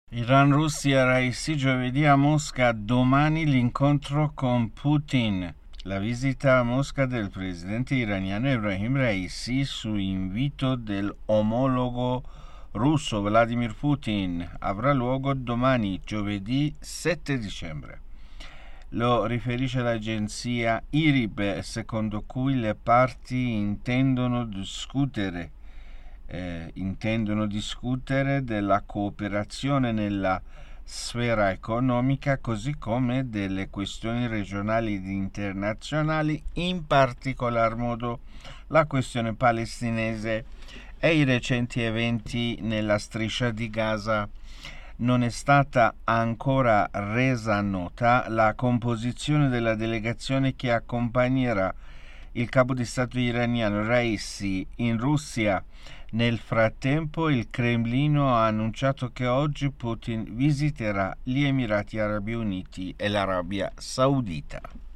Iran-Russia, Raisi giovedì a Mosca, domani l'incontro con Putin. La visita a Mosca del presidente iraniano Ebrahim Raisi su invito dell'omologo russo Vladimir Putin avrà luogo domani, giovedì 7 dicembre. Lo riferisce l'agenzia IRIB, secondo cui le parti intendono discutere della cooperazione nella sfera economica, così come delle questioni regionali ed internazionali, in particolar modo la questione palestinese e i recenti eventi nella striscia di Gaza. Non è stata ancora resa nota la composizione della delegazione che accompagnerà il capo di Stato iraniano Raisi in Russia. Nel frattempo il Cremlino ha annunciato che oggi Putin visiterà gli Emirati Arabi Uniti e l'Arabia Saudita.